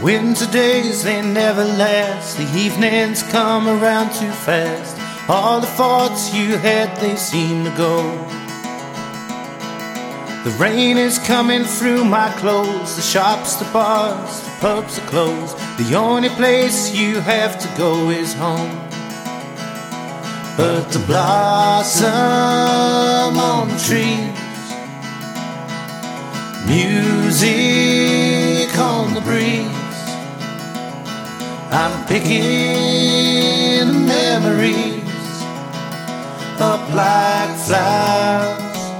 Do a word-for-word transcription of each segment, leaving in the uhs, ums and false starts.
Winter days, they never last. The evenings come around too fast. All the thoughts you had, they seem to go. The rain is coming through my clothes. The shops, the bars, the pubs are closed. The only place you have to go is home. But the blossom on the trees, music on the breeze, I'm picking the memories up like flowers.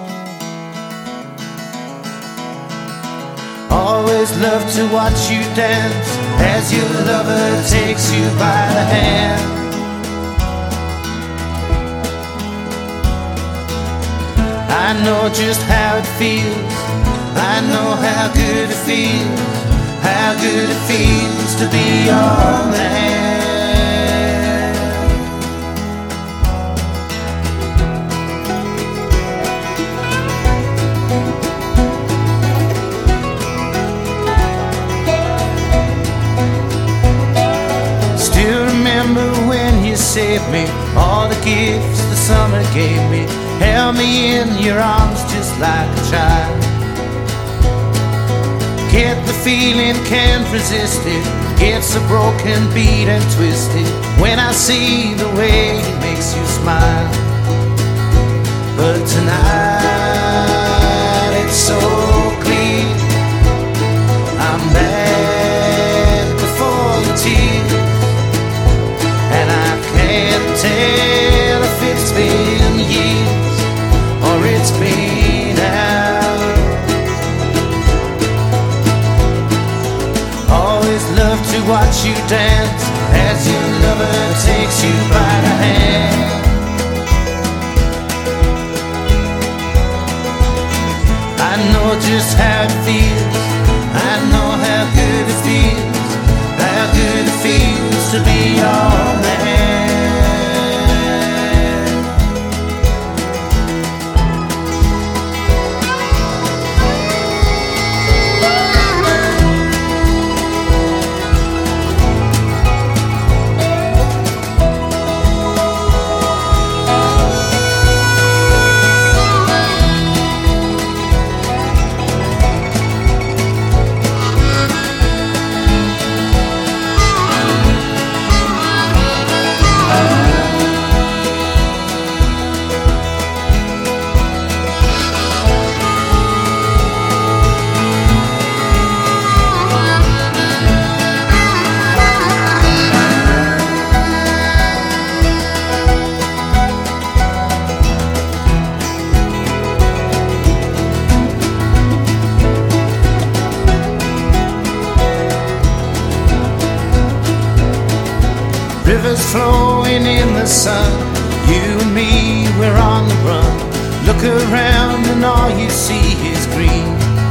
Always love to watch you dance as your lover takes you by the hand. I know just how it feels. I know how good it feels. How good it feels to be your man. Still remember when you saved me, all the gifts the summer gave me, held me in your arms just like a child. Get the feeling, can't resist it. Gets a broken beat and twisted when I see the way he makes you smile. But tonight it's so clear, I'm back before the tears, and I can't tell if it's been years or it's been hours. Love to watch you dance as your lover takes you by the hand. I know just how it feels. I know how good it feels. How good it feels to be your man. Rivers flowing in the sun, you and me, we're on the run. Look around and all you see is green.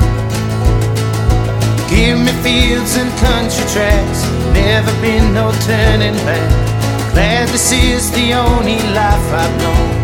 Give me fields and country tracks, never been no turning back. Glad this is the only life I've known.